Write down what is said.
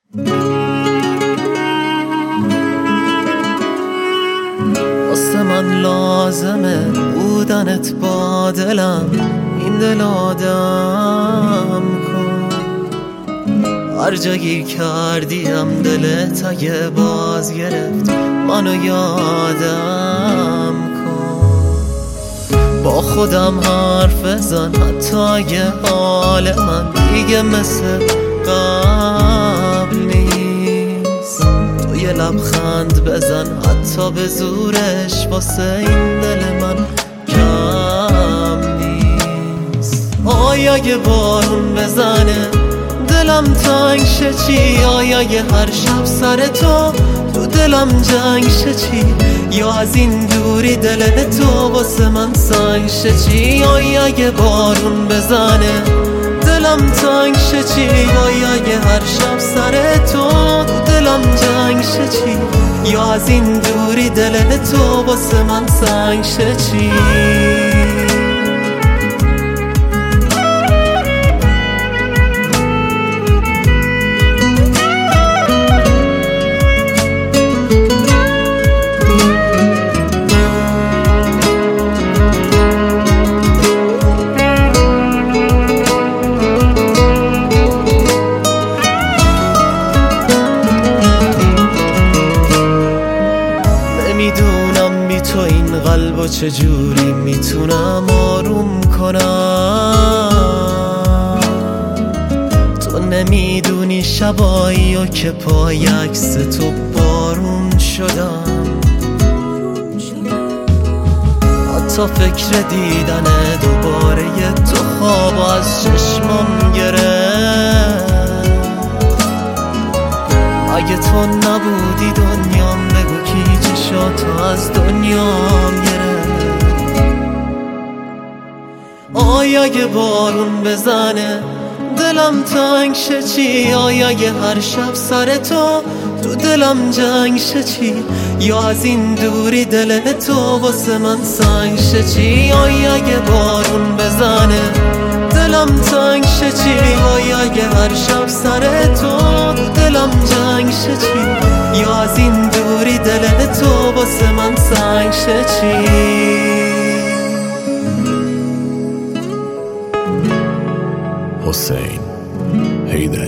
واسه من لازمه بودنت با دلم، این دل آدم کن. هر جا گیر کردیم دلت اگه باز گرفت منو یادم کن. با خودم حرف بزن حتی اگه حال من دیگه مثل قبل نیست. تو یه لبخند بزن حتی به زورش واسه این دل من کم نیست. آیا اگه بارون بزنه دلم تنگ شه چی؟ آیا اگه هر شب سر تو دلم جنگ شه چی؟ یا از این دوری دل تو واسه من سنگ شه چی؟ آیا اگه بارون بزنه دلم تنگ شه چی؟ آیا اگه هر شب سر تو دلم جنگ شه چی؟ یا از این دوری دل تو واسه من سنگ شه چی؟ نمیدونم بی تو این قلبو چجوری میتونم آروم کنم. تو نمیدونی شبایی و که پای عکس تو بارون شدم. حتی فکر دیدن دوباره تو خواب از چشمم گرفت. اگه تو نبودی دنیام بگو کی چشاتو از دنیام گرفت. آیا اگه بارون بزنه دلم تنگ شه چی؟ آیا اگه هر شب سر تو دلم جنگ شه چی؟ یا از این دوری دل تو واسه من سنگ شه چی؟ آیا اگه بارون بزنه دلم تنگ شه چی؟ آیا اگه هر شب سر تو دلم جنگ شه چی؟ یا از این دوری دل تو واسه من سنگ شه چی؟ حسین حیدری